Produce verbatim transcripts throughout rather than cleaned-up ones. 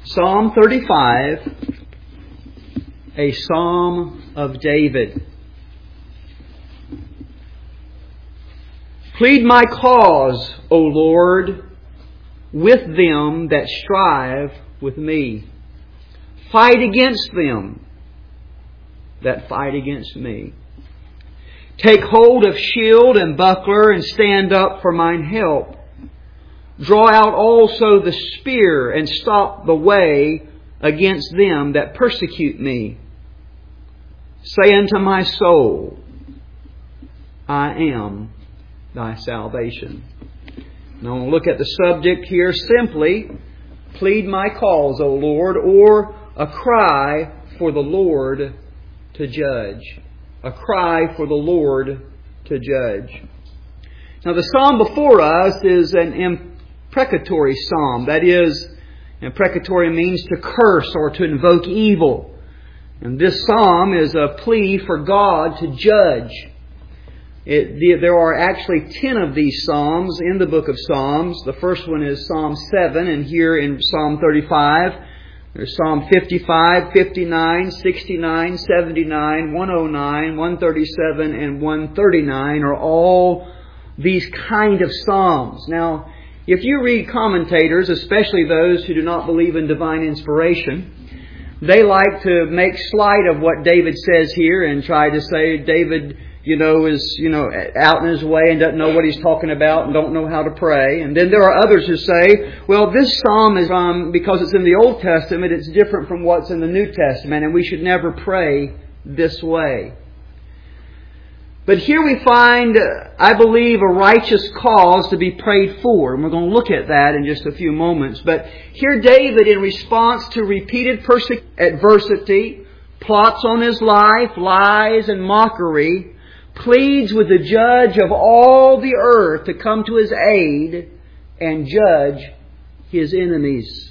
Psalm thirty-five, a psalm of David. Plead my cause, O Lord, with them that strive with me. Fight against them that fight against me. Take hold of shield and buckler, and stand up for mine help. Draw out also the spear, and stop the way against them that persecute me. Say unto my soul, I am thy salvation. Now I want to look at the subject here simply. Plead my cause, O Lord, or a cry for the Lord to judge. A cry for the Lord to judge. Now the psalm before us is an imprecatory psalm. That is, imprecatory means to curse or to invoke evil. And this psalm is a plea for God to judge. It, there are actually ten of these psalms in the book of Psalms. The first one is Psalm seven, and here in Psalm thirty-five, there's Psalm fifty-five, fifty-nine, sixty-nine, seventy-nine, one oh nine, one thirty-seven, and one thirty-nine are all these kind of psalms. Now, if you read commentators, especially those who do not believe in divine inspiration, they like to make slight of what David says here and try to say David, you know, is, you know, out in his way and doesn't know what he's talking about and don't know how to pray. And then there are others who say, well, this psalm is, um, because it's in the Old Testament, it's different from what's in the New Testament, and we should never pray this way. But here we find, I believe, a righteous cause to be prayed for. And we're going to look at that in just a few moments. But here David, in response to repeated persecution, adversity, plots on his life, lies and mockery, pleads with the judge of all the earth to come to his aid and judge his enemies.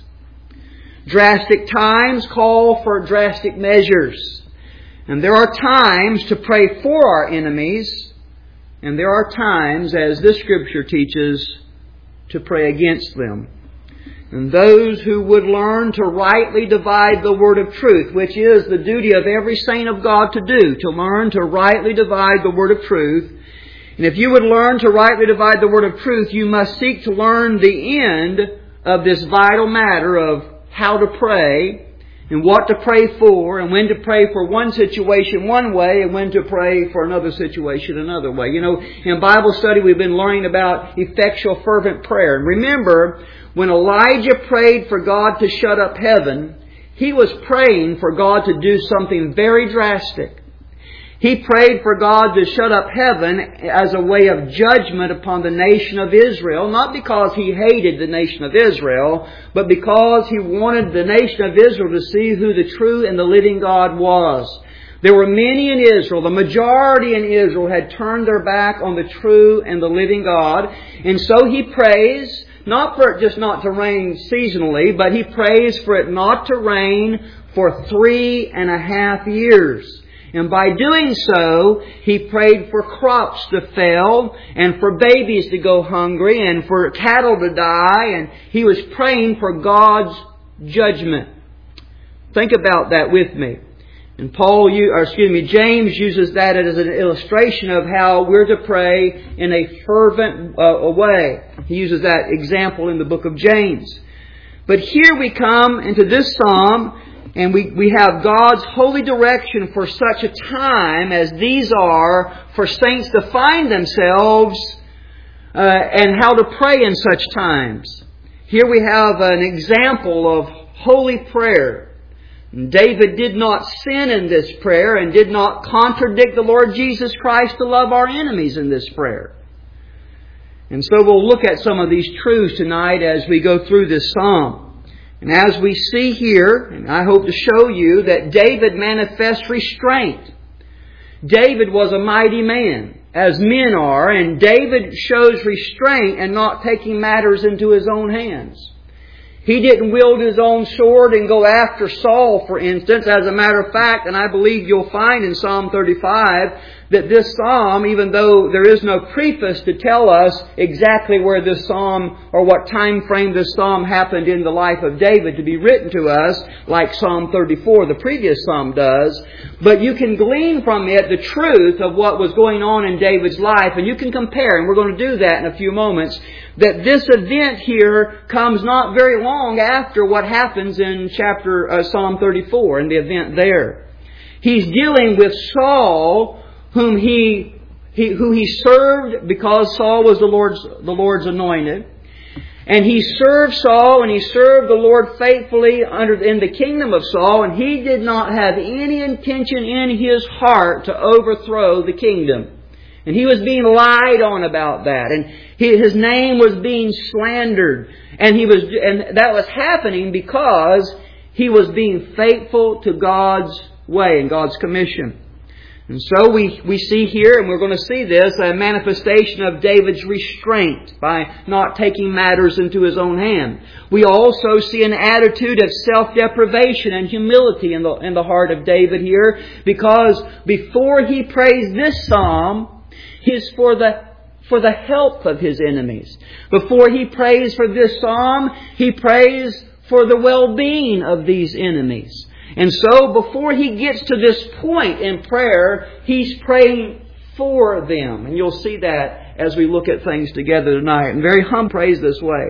Drastic times call for drastic measures. And there are times to pray for our enemies, and there are times, as this Scripture teaches, to pray against them. And those who would learn to rightly divide the word of truth, which is the duty of every saint of God to do, to learn to rightly divide the word of truth. And if you would learn to rightly divide the word of truth, you must seek to learn the end of this vital matter of how to pray, and what to pray for, and when to pray for one situation one way, and when to pray for another situation another way. You know, in Bible study we've been learning about effectual fervent prayer. And remember, when Elijah prayed for God to shut up heaven, he was praying for God to do something very drastic. He prayed for God to shut up heaven as a way of judgment upon the nation of Israel, not because he hated the nation of Israel, but because he wanted the nation of Israel to see who the true and the living God was. There were many in Israel, the majority in Israel had turned their back on the true and the living God, and so he prays, not for it just not to rain seasonally, but he prays for it not to rain for three and a half years. And by doing so, he prayed for crops to fail, and for babies to go hungry, and for cattle to die, and he was praying for God's judgment. Think about that with me. And Paul, or excuse me, James uses that as an illustration of how we're to pray in a fervent uh, way. He uses that example in the book of James. But here we come into this psalm, and we, we have God's holy direction for such a time as these are for saints to find themselves uh, and how to pray in such times. Here we have an example of holy prayer. David did not sin in this prayer and did not contradict the Lord Jesus Christ to love our enemies in this prayer. And so we'll look at some of these truths tonight as we go through this psalm. And as we see here, and I hope to show you, that David manifests restraint. David was a mighty man, as men are, and David shows restraint and not taking matters into his own hands. He didn't wield his own sword and go after Saul, for instance. As a matter of fact, and I believe you'll find in Psalm thirty-five that this psalm, even though there is no preface to tell us exactly where this psalm or what time frame this psalm happened in the life of David to be written to us, like Psalm thirty-four, the previous psalm does, but you can glean from it the truth of what was going on in David's life, and you can compare, and we're going to do that in a few moments, that this event here comes not very long after what happens in chapter uh, Psalm thirty-four, and the event there. He's dealing with Saul, whom he, he who he served because Saul was the Lord's the Lord's anointed. And he served Saul, and he served the Lord faithfully under in the kingdom of Saul, and he did not have any intention in his heart to overthrow the kingdom. And he was being lied on about that, and he, his name was being slandered, and he was, and that was happening because he was being faithful to God's way and God's commission. And so we, we see here, and we're going to see this, a manifestation of David's restraint by not taking matters into his own hand. We also see an attitude of self-deprivation and humility in the, in the heart of David here, because before he prays this psalm, is for the for the help of his enemies. Before he prays for this psalm, he prays for the well-being of these enemies. And so before he gets to this point in prayer, he's praying for them. And you'll see that as we look at things together tonight. And very humble prays this way.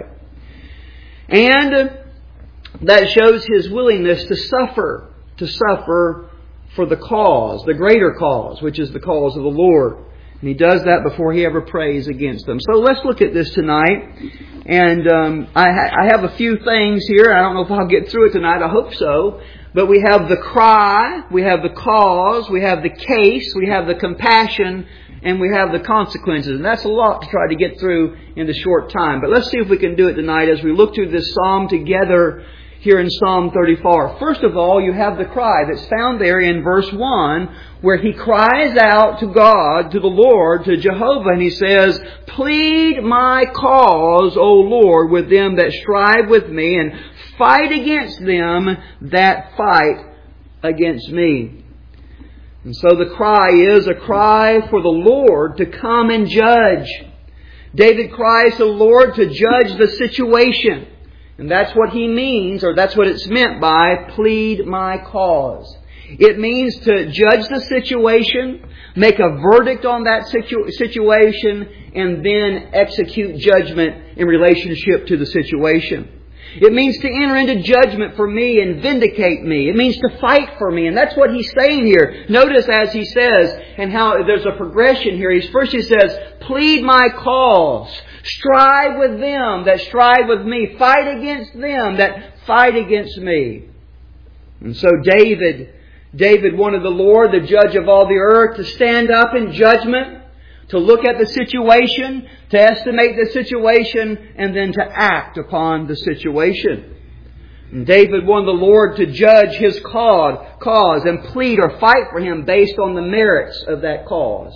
And that shows his willingness to suffer, to suffer for the cause, the greater cause, which is the cause of the Lord. And he does that before he ever prays against them. So let's look at this tonight. And um, I, ha- I have a few things here. I don't know if I'll get through it tonight. I hope so. But we have the cry, we have the cause, we have the case, we have the compassion, and we have the consequences. And that's a lot to try to get through in the short time. But let's see if we can do it tonight as we look through this psalm together here in Psalm thirty-four. First of all, you have the cry that's found there in verse one, where he cries out to God, to the Lord, to Jehovah, and he says, "Plead my cause, O Lord, with them that strive with me, and fight against them that fight against me." And so the cry is a cry for the Lord to come and judge. David cries to the Lord to judge the situation. And that's what he means, or that's what it's meant by plead my cause. It means to judge the situation, make a verdict on that situ- situation, and then execute judgment in relationship to the situation. It means to enter into judgment for me and vindicate me. It means to fight for me. And that's what he's saying here. Notice as he says, and how there's a progression here. He's, first he says, plead my cause. Strive with them that strive with me. Fight against them that fight against me. And so David, David wanted the Lord, the judge of all the earth, to stand up in judgment, to look at the situation, to estimate the situation, and then to act upon the situation. And David wanted the Lord to judge his cause and plead or fight for him based on the merits of that cause.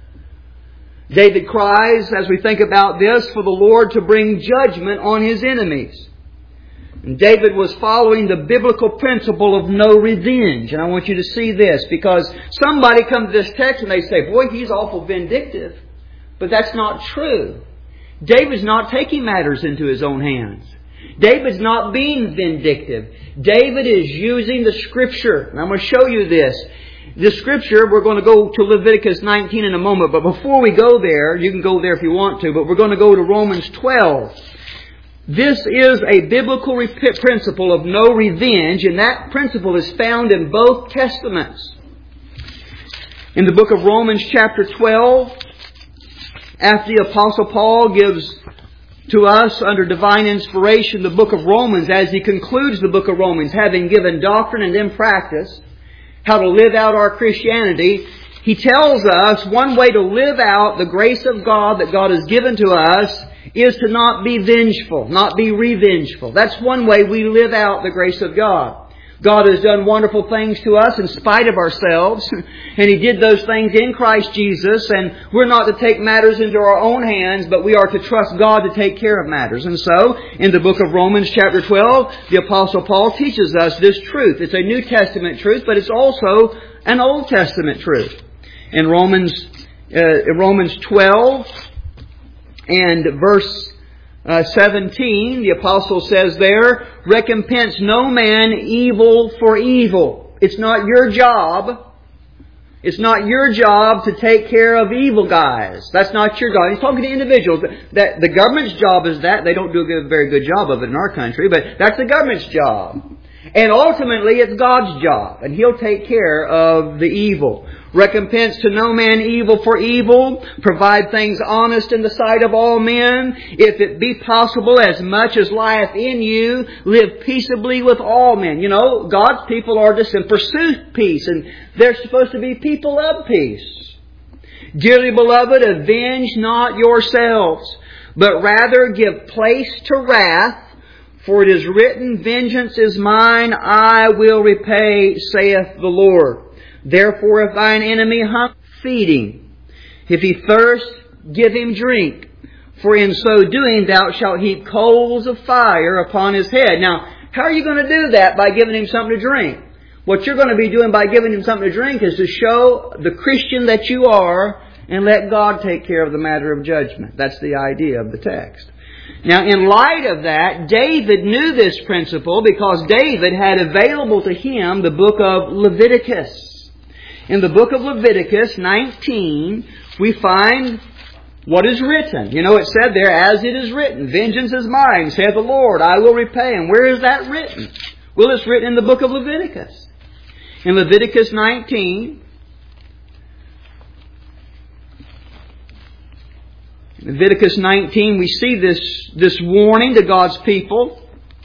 David cries, as we think about this, for the Lord to bring judgment on his enemies. And David was following the biblical principle of no revenge. And I want you to see this, because somebody comes to this text and they say, boy, he's awful vindictive. But that's not true. David's not taking matters into his own hands. David's not being vindictive. David is using the Scripture. And I'm going to show you this. The Scripture, we're going to go to Leviticus nineteen in a moment. But before we go there, you can go there if you want to, but we're going to go to Romans twelve. This is a biblical principle of no revenge, and that principle is found in both Testaments. In the book of Romans chapter twelve, after the Apostle Paul gives to us under divine inspiration the book of Romans, as he concludes the book of Romans, having given doctrine and then practice, how to live out our Christianity, he tells us one way to live out the grace of God that God has given to us is to not be vengeful, not be revengeful. That's one way we live out the grace of God. God has done wonderful things to us in spite of ourselves. And He did those things in Christ Jesus. And we're not to take matters into our own hands, but we are to trust God to take care of matters. And so, in the book of Romans chapter twelve, the Apostle Paul teaches us this truth. It's a New Testament truth, but it's also an Old Testament truth. In Romans, uh, Romans twelve and verse Uh, seventeen, the apostle says there, recompense no man evil for evil. It's not your job. It's not your job to take care of evil guys. That's not your job. He's talking to individuals. That the government's job is that. They don't do a very good job of it in our country, but that's the government's job. And ultimately, it's God's job, and He'll take care of the evil. Recompense to no man evil for evil. Provide things honest in the sight of all men. If it be possible, as much as lieth in you, live peaceably with all men. You know, God's people are to pursue peace, and they're supposed to be people of peace. Dearly beloved, avenge not yourselves, but rather give place to wrath. For it is written, vengeance is mine, I will repay, saith the Lord. Therefore, if thine enemy hunger, feed him. If he thirst, give him drink. For in so doing, thou shalt heap coals of fire upon his head. Now, how are you going to do that? By giving him something to drink. What you're going to be doing by giving him something to drink is to show the Christian that you are and let God take care of the matter of judgment. That's the idea of the text. Now, in light of that, David knew this principle because David had available to him the book of Leviticus. In the book of Leviticus nineteen, we find what is written. You know, it said there, as it is written, vengeance is mine, saith the Lord, I will repay. And where is that written? Well, it's written in the book of Leviticus. In Leviticus nineteen, Leviticus nineteen, we see this, this warning to God's people.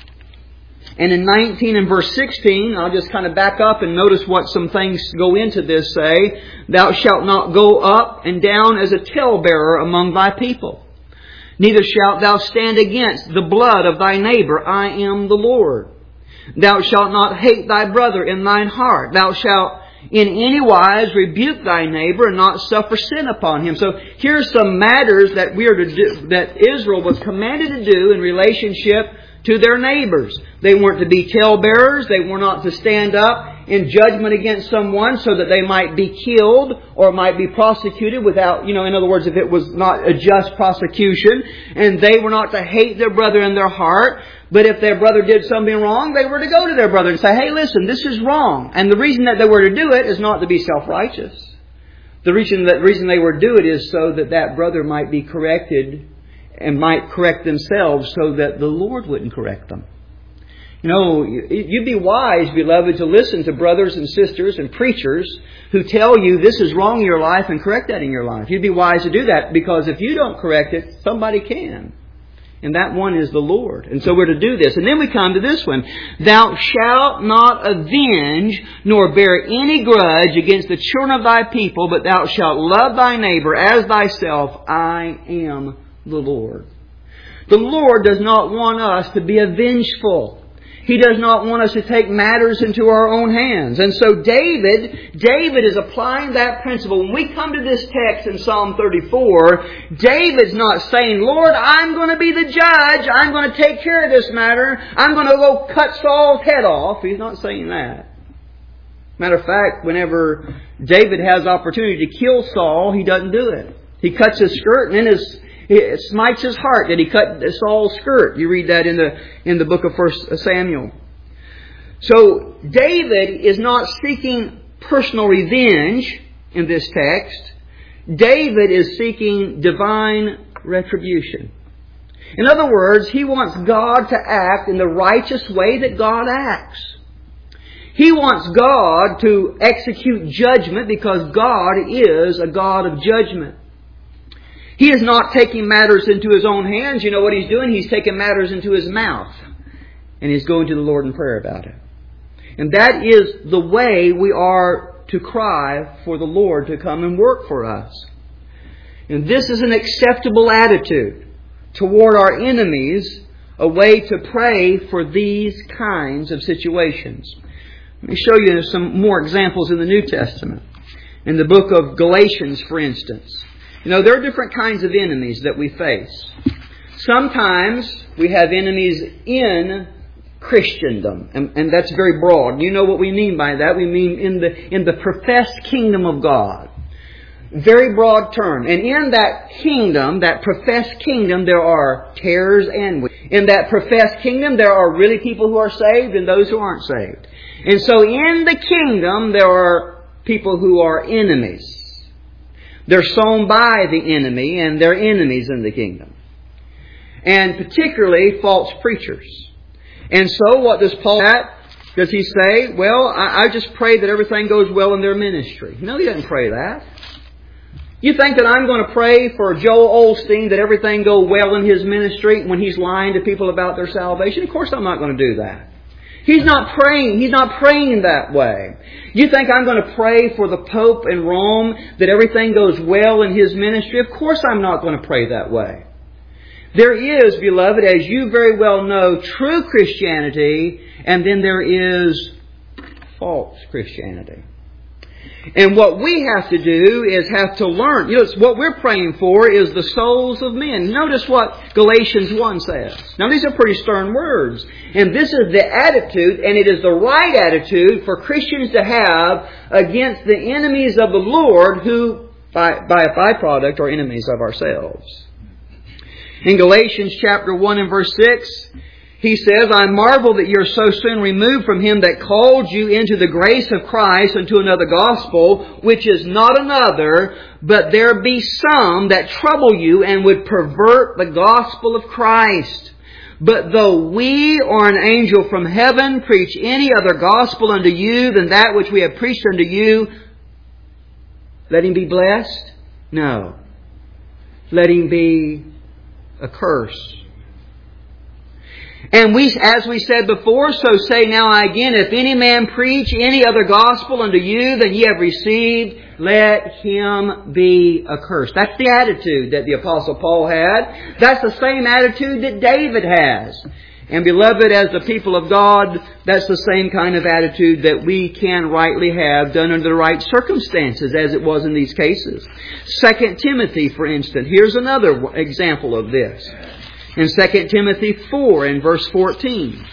And in nineteen and verse sixteen, I'll just kind of back up and notice what some things go into this say. Thou shalt not go up and down as a talebearer among thy people. Neither shalt thou stand against the blood of thy neighbor. I am the Lord. Thou shalt not hate thy brother in thine heart. Thou shalt in any wise rebuke thy neighbor and not suffer sin upon him. So here's some matters that we are to do, that Israel was commanded to do in relationship to their neighbors. They weren't to be talebearers. They were not to stand up in judgment against someone so that they might be killed or might be prosecuted without, you know, in other words, if it was not a just prosecution. And they were not to hate their brother in their heart. But if their brother did something wrong, they were to go to their brother and say, hey, listen, this is wrong. And the reason that they were to do it is not to be self-righteous. The reason that reason they were to do it is so that that brother might be corrected and might correct themselves so that the Lord wouldn't correct them. You know, you'd be wise, beloved, to listen to brothers and sisters and preachers who tell you this is wrong in your life and correct that in your life. You'd be wise to do that because if you don't correct it, somebody can. And that one is the Lord. And so we're to do this. And then we come to this one. Thou shalt not avenge nor bear any grudge against the children of thy people, but thou shalt love thy neighbor as thyself. I am the Lord. The Lord does not want us to be avengeful. He does not want us to take matters into our own hands. And so David, David is applying that principle. When we come to this text in Psalm thirty-four, David's not saying, Lord, I'm going to be the judge. I'm going to take care of this matter. I'm going to go cut Saul's head off. He's not saying that. Matter of fact, whenever David has opportunity to kill Saul, he doesn't do it. He cuts his skirt and then his It smites his heart that he cut Saul's skirt. You read that in the in the book of First Samuel. So David is not seeking personal revenge in this text. David is seeking divine retribution. In other words, he wants God to act in the righteous way that God acts. He wants God to execute judgment because God is a God of judgment. He is not taking matters into his own hands. You know what he's doing? He's taking matters into his mouth. And he's going to the Lord in prayer about it. And that is the way we are to cry for the Lord to come and work for us. And this is an acceptable attitude toward our enemies, a way to pray for these kinds of situations. Let me show you some more examples in the New Testament. In the book of Galatians, for instance. You know, there are different kinds of enemies that we face. Sometimes we have enemies in Christendom, and, and that's very broad. You know what we mean by that. We mean in the in the professed kingdom of God. Very broad term. And in that kingdom, that professed kingdom, there are tares and wheat. In that professed kingdom, there are really people who are saved and those who aren't saved. And so in the kingdom, there are people who are enemies. They're sown by the enemy, and they're enemies in the kingdom. And particularly false preachers. And so what does Paul at? Does he say, well, I, I just pray that everything goes well in their ministry? No, he doesn't pray that. You think that I'm going to pray for Joel Osteen that everything go well in his ministry when he's lying to people about their salvation? Of course I'm not going to do that. He's not praying. He's not praying that way. You think I'm going to pray for the Pope in Rome that everything goes well in his ministry? Of course I'm not going to pray that way. There is, beloved, as you very well know, true Christianity, and then there is false Christianity. And what we have to do is have to learn. You know, what we're praying for is the souls of men. Notice what Galatians one says. Now, these are pretty stern words. And this is the attitude, and it is the right attitude for Christians to have against the enemies of the Lord who, by, by a byproduct, are enemies of ourselves. In Galatians chapter one and verse six, he says, I marvel that you're so soon removed from Him that called you into the grace of Christ unto another gospel, which is not another, but there be some that trouble you and would pervert the gospel of Christ. But though we or an angel from heaven preach any other gospel unto you than that which we have preached unto you, let him be blessed? No. Let him be accursed. And we, as we said before, so say now I again, if any man preach any other gospel unto you than ye have received, let him be accursed. That's the attitude that the Apostle Paul had. That's the same attitude that David has. And beloved, as the people of God, that's the same kind of attitude that we can rightly have done under the right circumstances, as it was in these cases. Second Timothy, for instance, here's another example of this. In Second Timothy four and verse fourteen.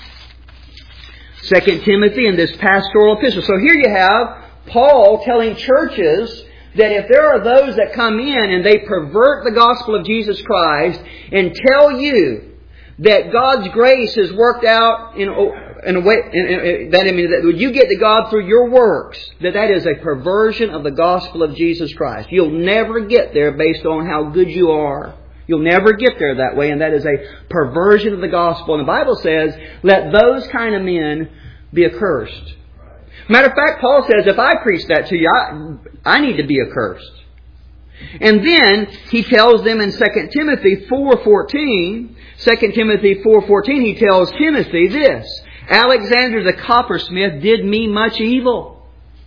Second Timothy in this pastoral epistle. So here you have Paul telling churches that if there are those that come in and they pervert the gospel of Jesus Christ and tell you that God's grace is worked out in, in a way, in, in, that I mean that you get to God through your works, that that is a perversion of the gospel of Jesus Christ. You'll never get there based on how good you are. You'll never get there that way, and that is a perversion of the gospel. And the Bible says, let those kind of men be accursed. Matter of fact, Paul says, if I preach that to you, I, I need to be accursed. And then he tells them in Second Timothy four fourteen, Second Timothy four fourteen, he tells Timothy this, Alexander the coppersmith did me much evil.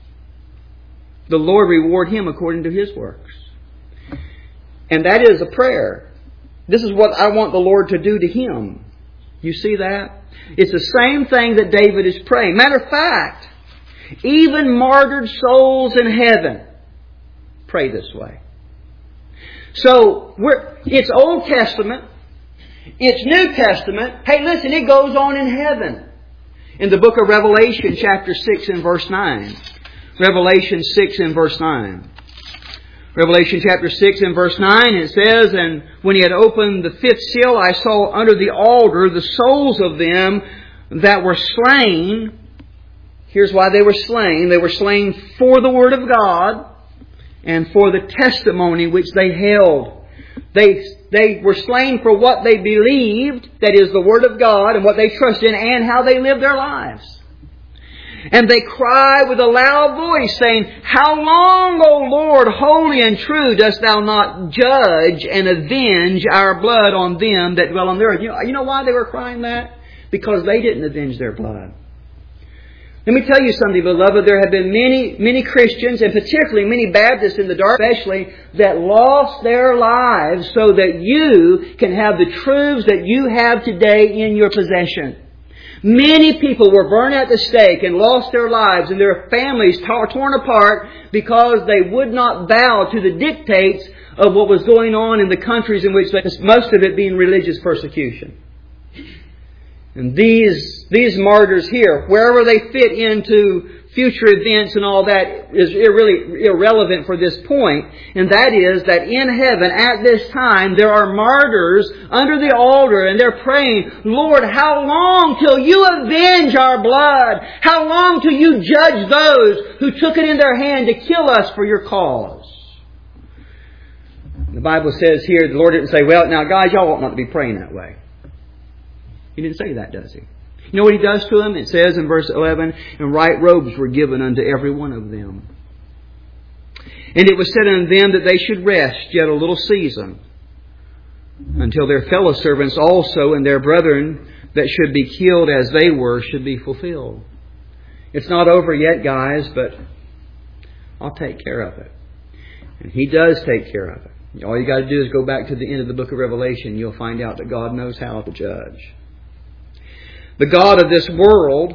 The Lord reward him according to his works. And that is a prayer. This is what I want the Lord to do to him. You see that? It's the same thing that David is praying. Matter of fact, even martyred souls in heaven pray this way. So, we're, it's Old Testament. It's New Testament. Hey, listen, it goes on in heaven. In the book of Revelation, chapter six and verse nine. Revelation six and verse nine. Revelation chapter six and verse nine, it says, and when he had opened the fifth seal, I saw under the altar the souls of them that were slain. Here's why they were slain. They were slain for the Word of God and for the testimony which they held. They, they were slain for what they believed, that is the Word of God, and what they trusted in, and how they lived their lives. And they cry with a loud voice, saying, how long, O Lord, holy and true, dost Thou not judge and avenge our blood on them that dwell on the earth? You know, you know why they were crying that? Because they didn't avenge their blood. Let me tell you something, beloved. There have been many, many Christians, and particularly many Baptists in the dark, especially, that lost their lives so that you can have the truths that you have today in your possession. Many people were burned at the stake and lost their lives and their families torn apart because they would not bow to the dictates of what was going on in the countries in which they, most of it being religious persecution. And these, these martyrs here, wherever they fit into future events and all that, is really irrelevant for this point. And that is that in heaven at this time there are martyrs under the altar and they're praying, Lord, how long till you avenge our blood? How long till you judge those who took it in their hand to kill us for your cause? The Bible says here, the Lord didn't say, well, now guys, y'all ought not to be praying that way. He didn't say that, does He? You know what He does to them? It says in verse eleven, and white robes were given unto every one of them. And it was said unto them that they should rest yet a little season, until their fellow servants also and their brethren that should be killed as they were should be fulfilled. It's not over yet, guys, but I'll take care of it. And He does take care of it. All you got to do is go back to the end of the book of Revelation. You'll find out that God knows how to judge. The God of this world,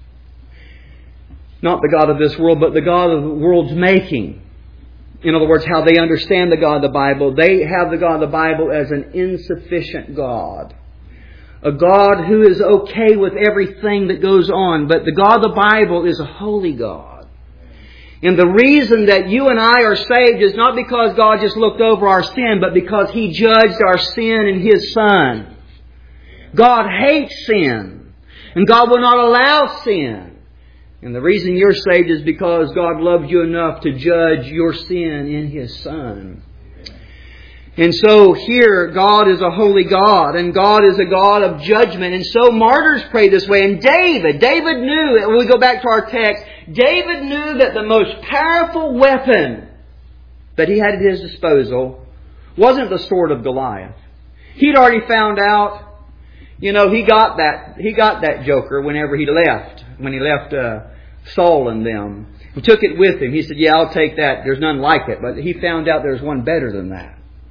not the God of this world, but the God of the world's making. In other words, how they understand the God of the Bible. They have the God of the Bible as an insufficient God. A God who is okay with everything that goes on. But the God of the Bible is a holy God. And the reason that you and I are saved is not because God just looked over our sin, but because He judged our sin in His Son. God hates sin. And God will not allow sin. And the reason you're saved is because God loved you enough to judge your sin in His Son. And so here, God is a holy God, and God is a God of judgment. And so martyrs pray this way. And David, David knew, when we go back to our text, David knew that the most powerful weapon that he had at his disposal wasn't the sword of Goliath. He'd already found out, you know, he got that, he got that joker whenever he left, when he left uh, Saul and them. He took it with him. He said, yeah, I'll take that. There's none like it. But he found out there's one better than that.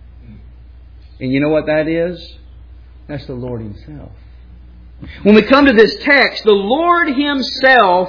And you know what that is? That's the Lord Himself. When we come to this text, the Lord Himself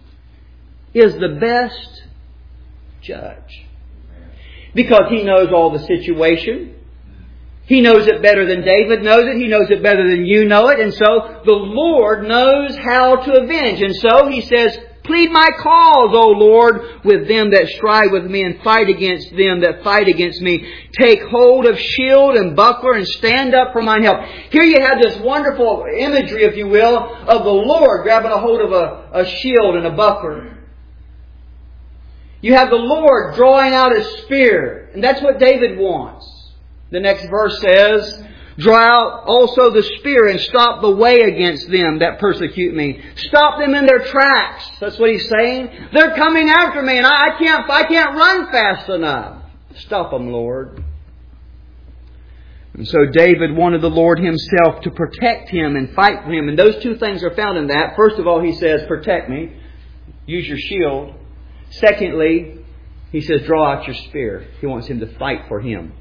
is the best judge. Because He knows all the situation. He knows it better than David knows it. He knows it better than you know it. And so the Lord knows how to avenge. And so He says, plead my cause, O Lord, with them that strive with me, and fight against them that fight against me. Take hold of shield and buckler and stand up for mine help. Here you have this wonderful imagery, if you will, of the Lord grabbing a hold of a, a shield and a buckler. You have the Lord drawing out His spear. And that's what David wants. The next verse says, draw out also the spear and stop the way against them that persecute me. Stop them in their tracks. That's what he's saying. They're coming after me and I, I can't, I can't run fast enough. Stop them, Lord. And so David wanted the Lord Himself to protect him and fight for him. And those two things are found in that. First of all, he says, protect me. Use your shield. Secondly, he says, draw out your spear. He wants him to fight for him.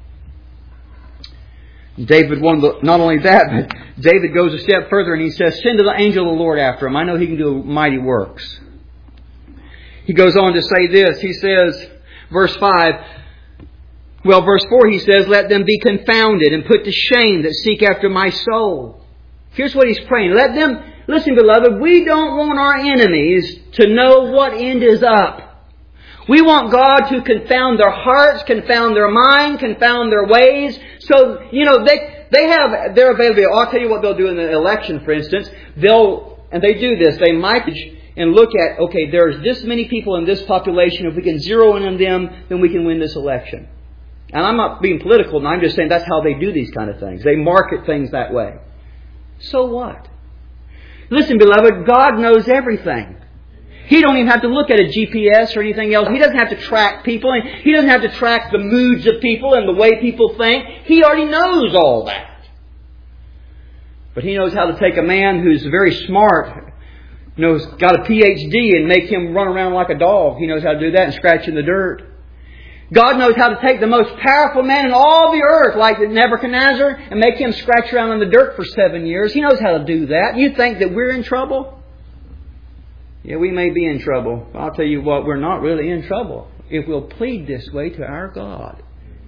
David wanted the, not only that, but David goes a step further and he says, send the angel of the Lord after him. I know he can do mighty works. He goes on to say this. He says, verse five, well, verse four, he says, let them be confounded and put to shame that seek after my soul. Here's what he's praying. Let them, listen, beloved, we don't want our enemies to know what end is up. We want God to confound their hearts, confound their mind, confound their ways. So, you know, they they have their availability. I'll tell you what they'll do in the election, for instance. They'll, and they do this, they might and look at, okay, there's this many people in this population. If we can zero in on them, then we can win this election. And I'm not being political, and I'm just saying that's how they do these kind of things. They market things that way. So what? Listen, beloved, God knows everything. He don't even have to look at a G P S or anything else. He doesn't have to track people. He doesn't have to track the moods of people and the way people think. He already knows all that. But He knows how to take a man who's very smart, you know, got a P H D, and make him run around like a dog. He knows how to do that and scratch in the dirt. God knows how to take the most powerful man in all the earth, like Nebuchadnezzar, and make him scratch around in the dirt for seven years. He knows how to do that. You think that we're in trouble? Yeah, we may be in trouble. I'll tell you what, we're not really in trouble if we'll plead this way to our God.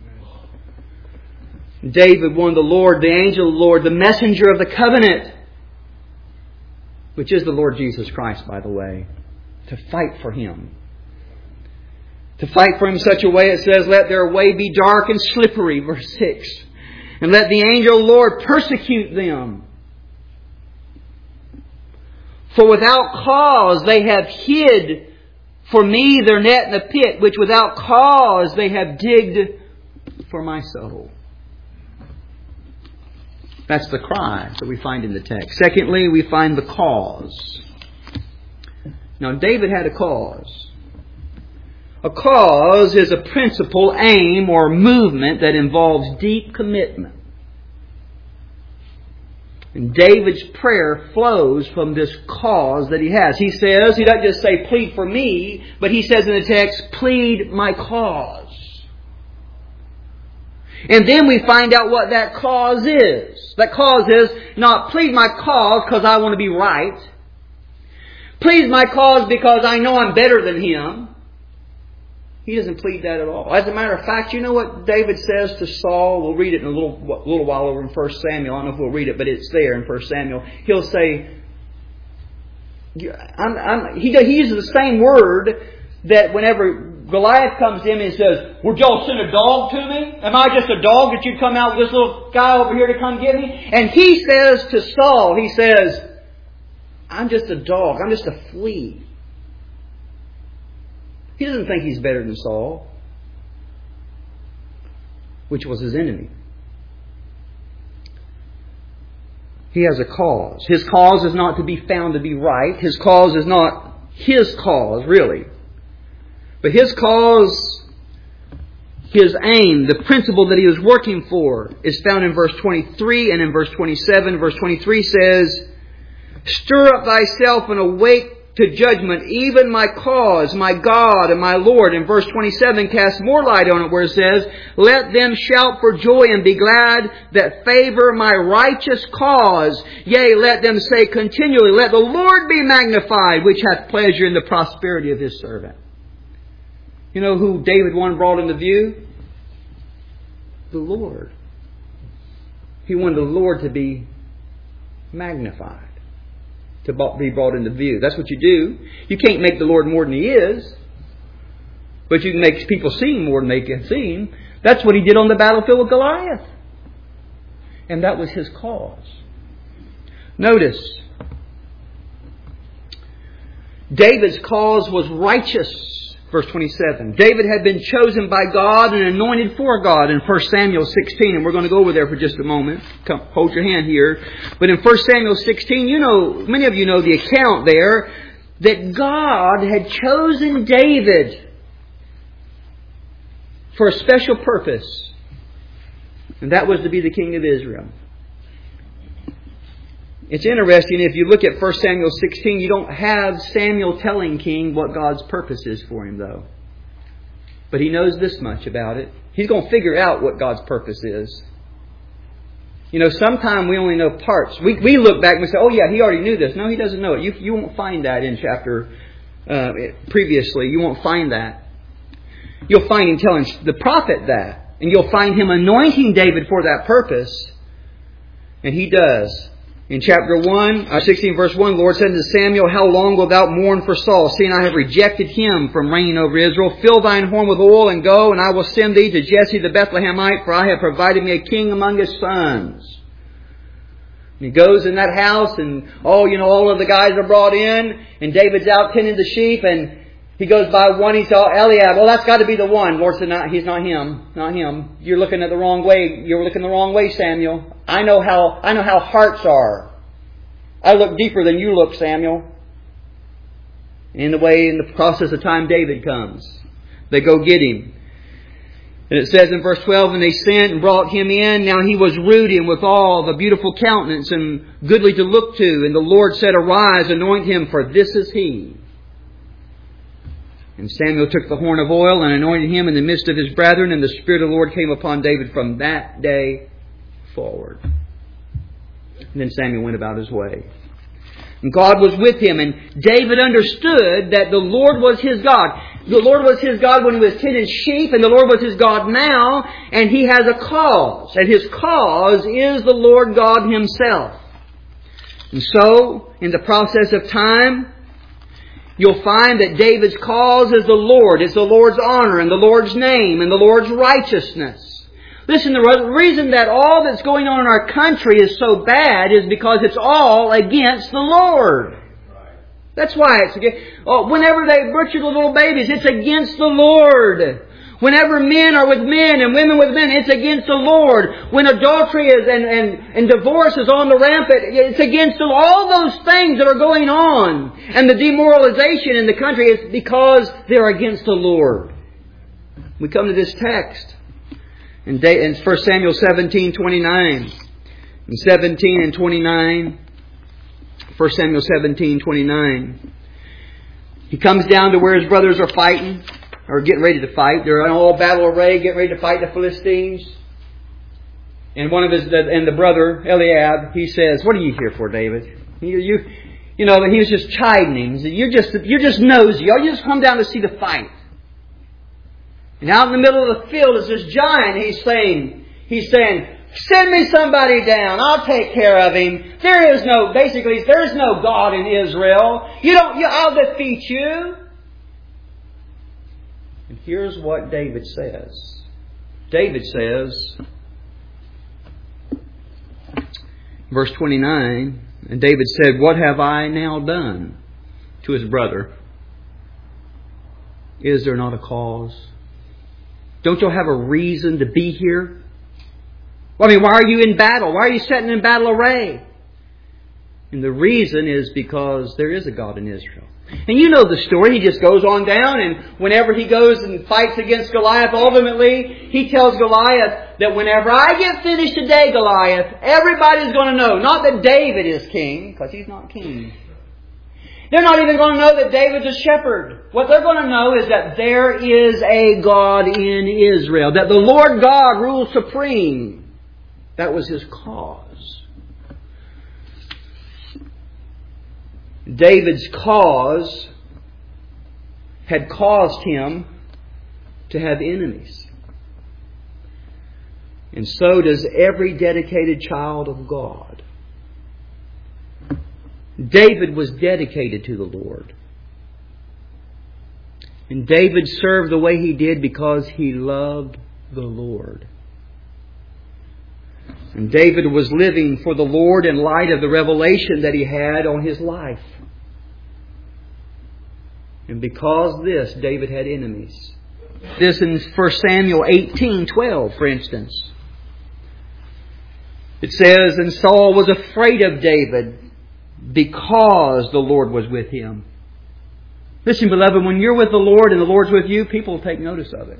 David wanted the Lord, the angel of the Lord, the messenger of the covenant, which is the Lord Jesus Christ, by the way, to fight for him. To fight for him in such a way, it says, let their way be dark and slippery, verse six. And let the angel of the Lord persecute them. For without cause they have hid for me their net in the pit, which without cause they have digged for my soul. That's the cry that we find in the text. Secondly, we find the cause. Now, David had a cause. A cause is a principle, aim, or movement that involves deep commitment. And David's prayer flows from this cause that he has. He says, he doesn't just say, plead for me, but he says in the text, plead my cause. And then we find out what that cause is. That cause is not plead my cause because I want to be right. Plead my cause because I know I'm better than him. He doesn't plead that at all. As a matter of fact, you know what David says to Saul? We'll read it in a little, little while over in First Samuel. I don't know if we'll read it, but it's there in First Samuel. He'll say, I'm, I'm, he, he uses the same word that whenever Goliath comes in and says, would y'all send a dog to me? Am I just a dog that you'd come out with this little guy over here to come get me? And he says to Saul, he says, I'm just a dog. I'm just a flea. He doesn't think he's better than Saul, which was his enemy. He has a cause. His cause is not to be found to be right. His cause is not his cause, really. But his cause, his aim, the principle that he was working for, is found in verse twenty-three and in verse twenty-seven. Verse twenty-three says, stir up thyself and awake to judgment, even my cause, my God and my Lord. And verse twenty-seven casts more light on it where it says, let them shout for joy and be glad that favor my righteous cause. Yea, let them say continually, let the Lord be magnified, which hath pleasure in the prosperity of his servant. You know who David wanted brought into view? The Lord. He wanted the Lord to be magnified, to be brought into view. That's what you do. You can't make the Lord more than He is, but you can make people see Him more than they can see Him. That's what He did on the battlefield with Goliath. And that was His cause. Notice, David's cause was righteous. Verse twenty-seven. David had been chosen by God and anointed for God in First Samuel sixteen. And we're going to go over there for just a moment. Come, hold your hand here. But in First Samuel sixteen, you know, many of you know the account there that God had chosen David for a special purpose. And that was to be the king of Israel. It's interesting, if you look at First Samuel sixteen, you don't have Samuel telling King what God's purpose is for him, though. But he knows this much about it. He's going to figure out what God's purpose is. You know, sometimes we only know parts. We we look back and we say, oh yeah, he already knew this. No, he doesn't know it. You, you won't find that in chapter uh, previously. You won't find that. You'll find him telling the prophet that. And you'll find him anointing David for that purpose. And he does. In chapter one, uh, sixteen verse one, the Lord said to Samuel, how long wilt thou mourn for Saul, seeing I have rejected him from reigning over Israel? Fill thine horn with oil and go, and I will send thee to Jesse the Bethlehemite, for I have provided me a king among his sons. And he goes in that house, and oh, you know, all of the guys are brought in, and David's out tending the sheep, and he goes by one, he saw Eliab. Well, that's got to be the one. The Lord said, no, he's not him. Not him. You're looking at the wrong way. You're looking the wrong way, Samuel. I know how, I know how hearts are. I look deeper than you look, Samuel. In the way, in the process of time, David comes. They go get him. And it says in verse twelve, and they sent and brought him in. Now he was ruddy with all the beautiful countenance and goodly to look to. And the Lord said, arise, anoint him, for this is he. And Samuel took the horn of oil and anointed him in the midst of his brethren, and the Spirit of the Lord came upon David from that day forward. And then Samuel went about his way. And God was with him, and David understood that the Lord was his God. The Lord was his God when he was tending sheep, and the Lord was his God now, and he has a cause. And his cause is the Lord God Himself. And so, in the process of time, you'll find that David's cause is the Lord. It's the Lord's honor and the Lord's name and the Lord's righteousness. Listen, the reason that all that's going on in our country is so bad is because it's all against the Lord. That's why it's against... Oh, whenever they butcher the little babies, it's against the Lord. Whenever men are with men and women with men, it's against the Lord. When adultery is and, and, and divorce is on the rampant, it's against the, all those things that are going on. And the demoralization in the country is because they're against the Lord. We come to this text in, in First Samuel seventeen twenty-nine. In seventeen and twenty-nine, First Samuel seventeen twenty-nine. He comes down to where his brothers are fighting. Or getting ready to fight. They're in all battle array, getting ready to fight the Philistines. And one of his, and the brother, Eliab, he says, "What are you here for, David? You, you, you know, he was just chiding him. He said, you're just, you're just nosy. You just come down to see the fight." And out in the middle of the field is this giant. He's saying, he's saying, "Send me somebody down. I'll take care of him. There is no, basically, there is no God in Israel. You don't, you, I'll defeat you." And here's what David says. David says, verse twenty-nine, and David said, "What have I now done?" To his brother. "Is there not a cause? Don't you have a reason to be here? Well, I mean, why are you in battle? Why are you sitting in battle array?" And the reason is because there is a God in Israel. And you know the story. He just goes on down, and whenever he goes and fights against Goliath, ultimately, he tells Goliath that whenever I get finished today, Goliath, everybody's going to know, not that David is king, because he's not king. They're not even going to know that David's a shepherd. What they're going to know is that there is a God in Israel, that the Lord God rules supreme. That was his cause. David's cause had caused him to have enemies. And so does every dedicated child of God. David was dedicated to the Lord. And David served the way he did because he loved the Lord. And David was living for the Lord in light of the revelation that he had on his life. And because of this, David had enemies. This in First Samuel eighteen twelve, for instance. It says, "And Saul was afraid of David because the Lord was with him." Listen, beloved, when you're with the Lord and the Lord's with you, people will take notice of it.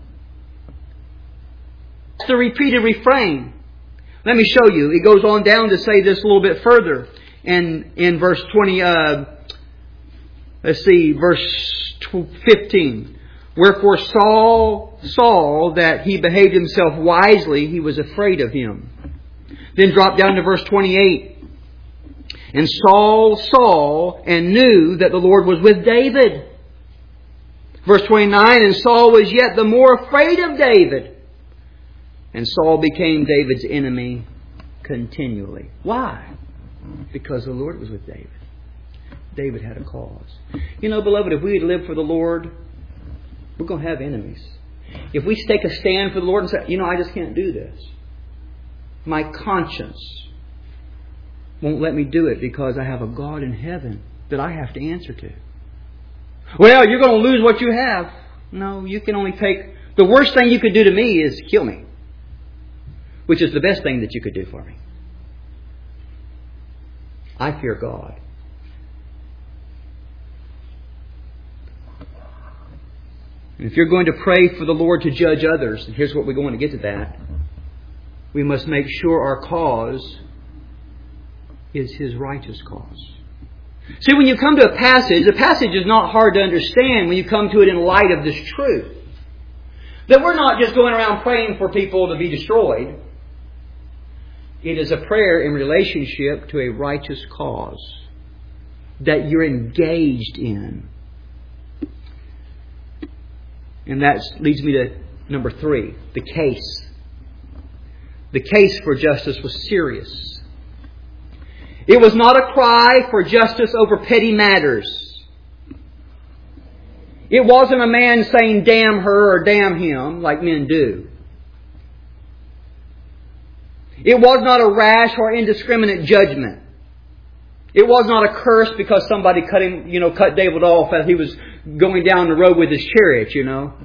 It's the repeated refrain. Let me show you. It goes on down to say this a little bit further. In, in verse twenty, uh, let's see, verse fifteen. "Wherefore Saul saw that he behaved himself wisely, he was afraid of him." Then drop down to verse twenty-eight. "And Saul saw and knew that the Lord was with David." Verse twenty-nine. "And Saul was yet the more afraid of David. And Saul became David's enemy continually." Why? Because the Lord was with David. David had a cause. You know, beloved, if we had lived for the Lord, we're going to have enemies. If we take a stand for the Lord and say, you know, I just can't do this. My conscience won't let me do it because I have a God in heaven that I have to answer to. Well, you're going to lose what you have. No, you can only take... The worst thing you could do to me is kill me. Which is the best thing that you could do for me. I fear God. And if you're going to pray for the Lord to judge others, and here's what we're going to get to that. We must make sure our cause is His righteous cause. See, when you come to a passage, the passage is not hard to understand when you come to it in light of this truth. That we're not just going around praying for people to be destroyed. It is a prayer in relationship to a righteous cause that you're engaged in. And that leads me to number three, the case. The case for justice was serious. It was not a cry for justice over petty matters. It wasn't a man saying damn her or damn him like men do. It was not a rash or indiscriminate judgment. It was not a curse because somebody cut him, you know, cut David off as he was going down the road with his chariot, you know.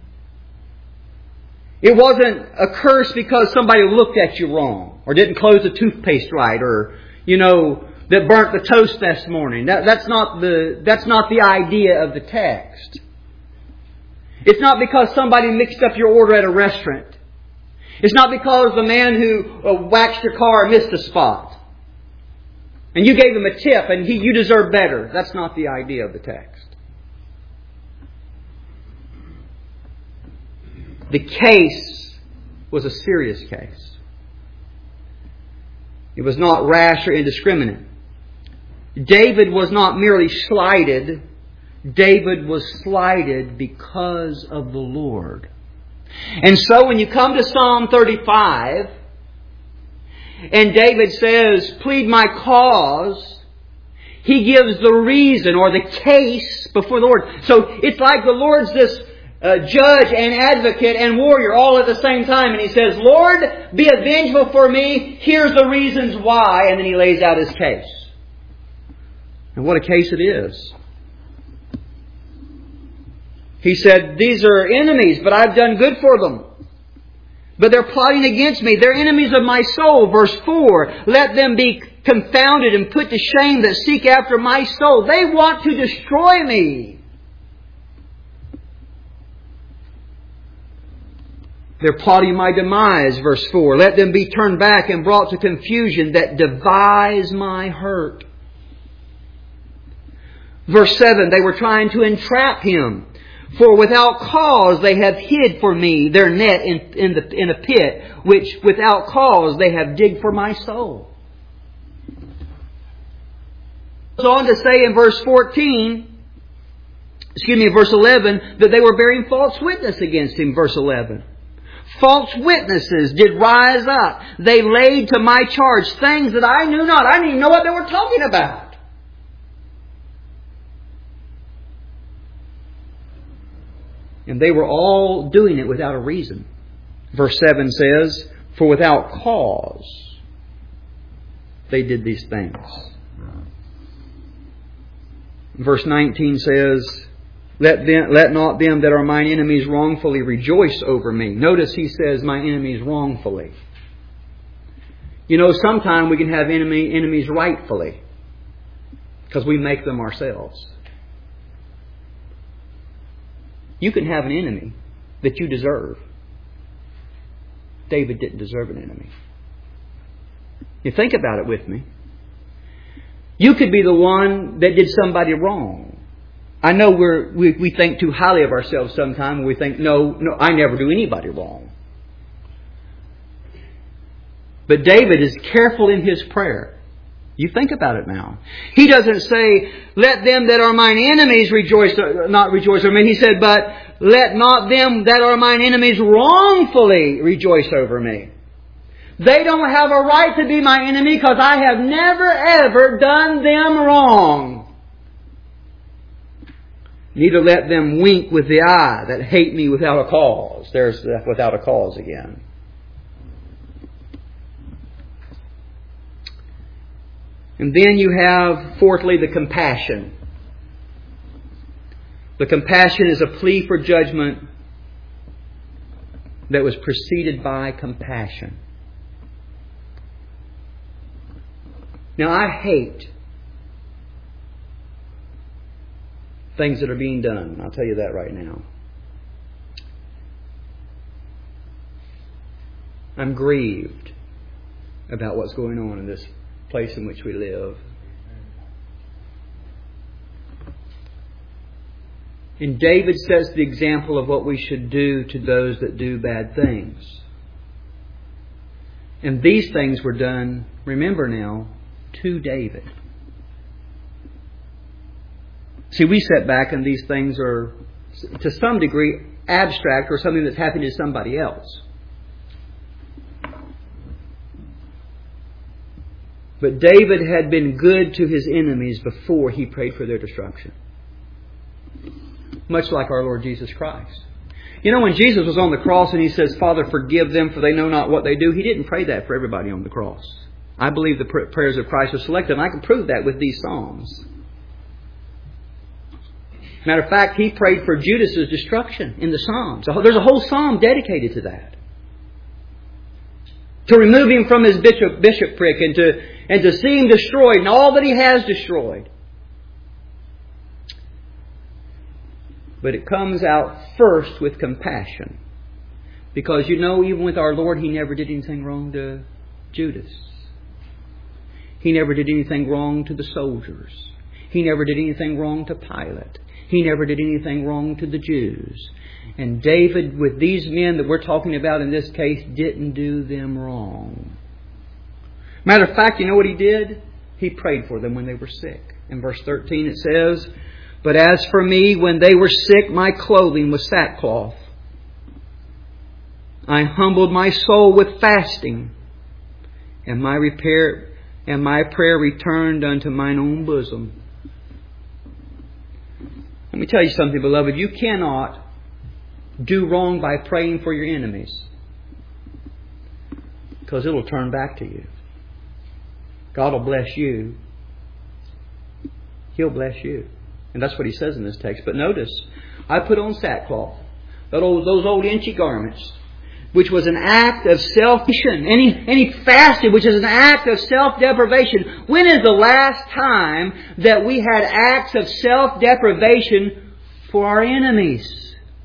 It wasn't a curse because somebody looked at you wrong or didn't close the toothpaste right or, you know, that burnt the toast this morning. That, that's not the, that's not the idea of the text. It's not because somebody mixed up your order at a restaurant. It's not because the man who uh, waxed your car missed a spot. And you gave him a tip and he, you deserve better. That's not the idea of the text. The case was a serious case. It was not rash or indiscriminate. David was not merely slighted. David was slighted because of the Lord. And so when you come to Psalm thirty-five, and David says, plead my cause, he gives the reason or the case before the Lord. So it's like the Lord's this uh, judge and advocate and warrior all at the same time. And he says, Lord, be avengeful for me. Here's the reasons why. And then he lays out his case. And what a case it is. He said, these are enemies, but I've done good for them. But they're plotting against me. They're enemies of my soul. Verse four, let them be confounded and put to shame that seek after my soul. They want to destroy me. They're plotting my demise. Verse four, let them be turned back and brought to confusion that devise my hurt. Verse seven, they were trying to entrap him. For without cause they have hid for me their net in, in, the, in a pit, which without cause they have digged for my soul. It goes on to say in verse fourteen, excuse me, verse eleven, that they were bearing false witness against him, verse eleven. False witnesses did rise up. They laid to my charge things that I knew not. I didn't even know what they were talking about. And they were all doing it without a reason. Verse seven says, for without cause they did these things. Verse nineteen says, let them, let not them that are mine enemies wrongfully rejoice over me. Notice he says, my enemies wrongfully. You know, sometimes we can have enemy enemies rightfully because we make them ourselves. You can have an enemy that you deserve. David didn't deserve an enemy. You think about it with me. You could be the one that did somebody wrong. I know we're, we we think too highly of ourselves sometimes. We think, no, no, I never do anybody wrong. But David is careful in his prayer. You think about it now. He doesn't say, let them that are mine enemies rejoice, not rejoice over me. He said, but let not them that are mine enemies wrongfully rejoice over me. They don't have a right to be my enemy because I have never ever done them wrong. Neither let them wink with the eye that hate me without a cause. There's the without a cause again. And then you have, fourthly, the compassion. The compassion is a plea for judgment that was preceded by compassion. Now, I hate things that are being done. I'll tell you that right now. I'm grieved about what's going on in this place in which we live. And David sets the example of what we should do to those that do bad things. And these things were done, remember now, to David. See, we sit back and these things are, to some degree, abstract or something that's happening to somebody else. But David had been good to his enemies before he prayed for their destruction. Much like our Lord Jesus Christ. You know, when Jesus was on the cross and He says, Father, forgive them for they know not what they do, He didn't pray that for everybody on the cross. I believe the prayers of Christ are selected, and I can prove that with these Psalms. Matter of fact, He prayed for Judas's destruction in the Psalms. There's a whole Psalm dedicated to that. To remove him from his bishop, bishopric and to, and to see him destroyed and all that he has destroyed. But it comes out first with compassion. Because you know, even with our Lord, He never did anything wrong to Judas. He never did anything wrong to the soldiers. He never did anything wrong to Pilate. He never did anything wrong to the Jews. And David, with these men that we're talking about in this case, didn't do them wrong. Matter of fact, you know what he did? He prayed for them when they were sick. In verse thirteen it says, But as for me, when they were sick, my clothing was sackcloth. I humbled my soul with fasting, and my repair and my prayer returned unto mine own bosom. Let me tell you something, beloved. You cannot do wrong by praying for your enemies, because it'll turn back to you. God will bless you. He'll bless you. And that's what He says in this text. But notice, I put on sackcloth, those old, those old inchy garments, which was an act of self-deprivation. Any, any fasted, which is an act of self-deprivation. When is the last time that we had acts of self-deprivation for our enemies?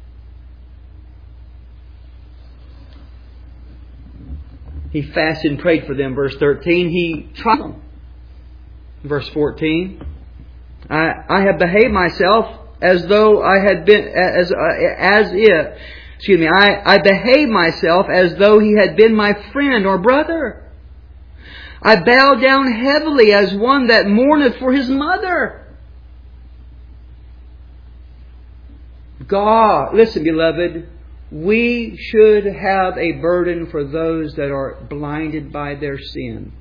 He fasted and prayed for them, verse thirteen. He tried them. Verse fourteen. I, I have behaved myself as though I had been, as, as if, excuse me, I, I behaved myself as though he had been my friend or brother. I bowed down heavily as one that mourneth for his mother. God, listen, beloved, we should have a burden for those that are blinded by their sin.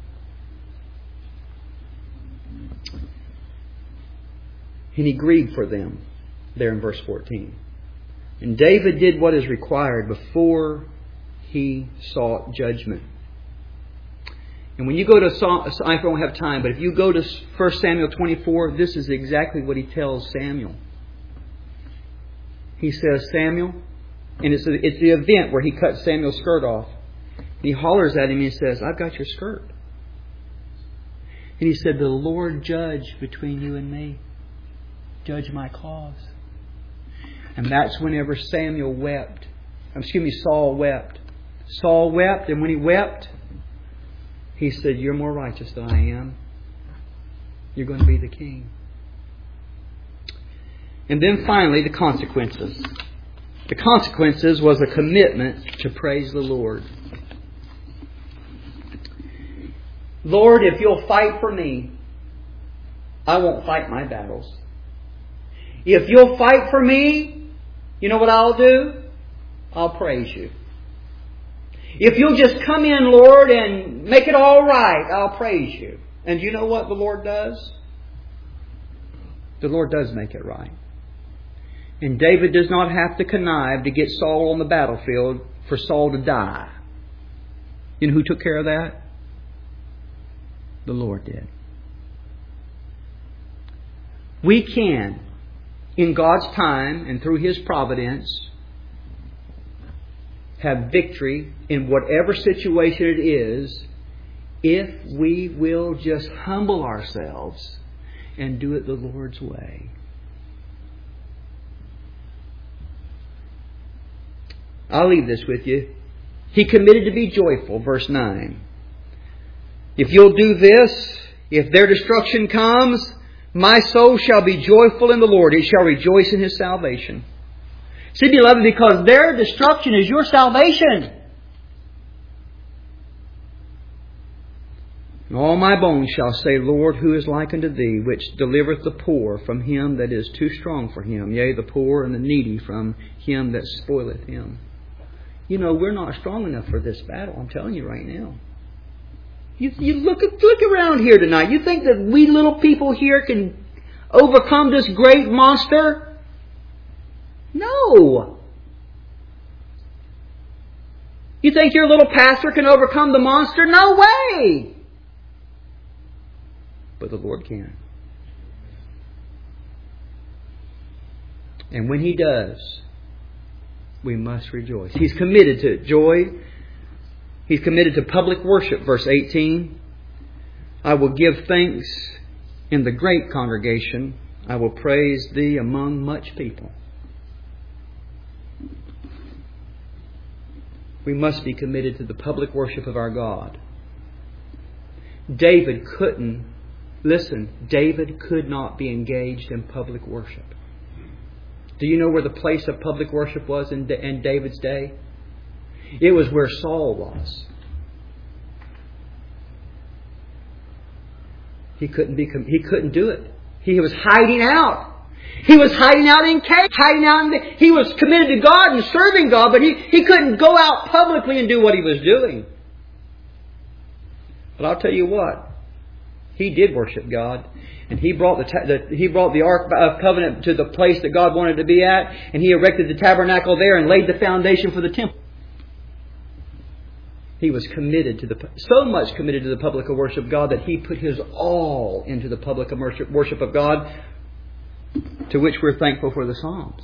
And He grieved for them, there in verse fourteen. And David did what is required before he sought judgment. And when you go to Psalm, I don't have time, but if you go to First Samuel twenty-four, this is exactly what he tells Samuel. He says, Samuel, and it's, a, it's the event where he cuts Samuel's skirt off. And he hollers at him and he says, I've got your skirt. And he said, the Lord judge between you and me. Judge my cause. And that's whenever Samuel wept. Excuse me, Saul wept. Saul wept, and when he wept, he said, you're more righteous than I am. You're going to be the king. And then finally, the consequences. The consequences was a commitment to praise the Lord. Lord, if you'll fight for me, I won't fight my battles. If you'll fight for me, you know what I'll do? I'll praise you. If you'll just come in, Lord, and make it all right, I'll praise you. And you know what the Lord does? The Lord does make it right. And David does not have to connive to get Saul on the battlefield for Saul to die. You know who took care of that? The Lord did. We can, in God's time and through His providence, have victory in whatever situation it is if we will just humble ourselves and do it the Lord's way. I'll leave this with you. He committed to be joyful, verse nine. If you'll do this, if their destruction comes, My soul shall be joyful in the Lord. It shall rejoice in His salvation. See, beloved, because their destruction is your salvation. And all my bones shall say, Lord, who is like unto Thee, which delivereth the poor from him that is too strong for him, yea, the poor and the needy from him that spoileth him. You know, we're not strong enough for this battle. I'm telling you right now. You, you look look around here tonight. You think that we little people here can overcome this great monster? No. You think your little pastor can overcome the monster? No way. But the Lord can. And when He does, we must rejoice. He's committed to joy. He's committed to public worship. Verse eighteen. I will give thanks in the great congregation. I will praise Thee among much people. We must be committed to the public worship of our God. David couldn't, listen, David could not be engaged in public worship. Do you know where the place of public worship was in, in David's day? It was where Saul was. He couldn't be. He couldn't do it. He was hiding out. He was hiding out in caves, hiding out in the, he was committed to God and serving God, but he, he couldn't go out publicly and do what he was doing. But I'll tell you what, he did worship God, and he brought the, the he brought the Ark of Covenant to the place that God wanted to be at, and he erected the tabernacle there and laid the foundation for the temple. He was committed to the so much committed to the public worship of God that he put his all into the public worship of God, to which we're thankful for the Psalms.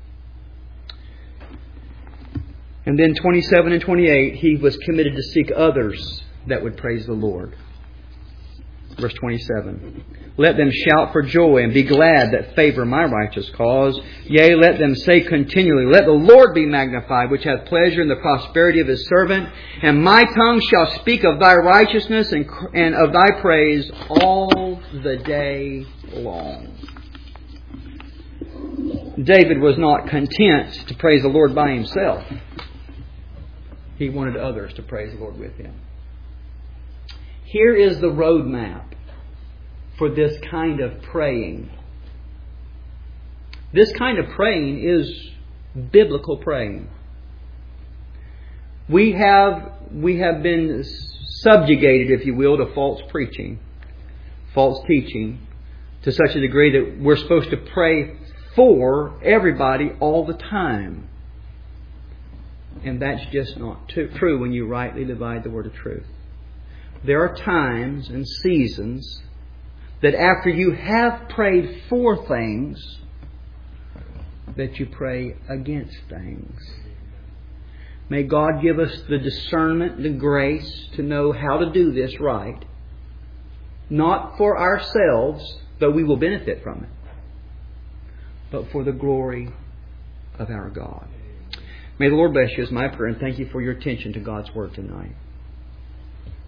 And then twenty-seven and twenty-eight, he was committed to seek others that would praise the Lord. Verse twenty-seven. Let them shout for joy and be glad that favor my righteous cause. Yea, let them say continually, let the Lord be magnified, which hath pleasure in the prosperity of His servant. And my tongue shall speak of Thy righteousness and, and of Thy praise all the day long. David was not content to praise the Lord by himself. He wanted others to praise the Lord with him. Here is the roadmap for this kind of praying. This kind of praying is biblical praying. We have, we have been subjugated, if you will, to false preaching, false teaching, to such a degree that we're supposed to pray for everybody all the time. And that's just not true when you rightly divide the word of truth. There are times and seasons that after you have prayed for things, that you pray against things. May God give us the discernment, the grace to know how to do this right. Not for ourselves, though we will benefit from it, but for the glory of our God. May the Lord bless you is my prayer, and thank you for your attention to God's Word tonight.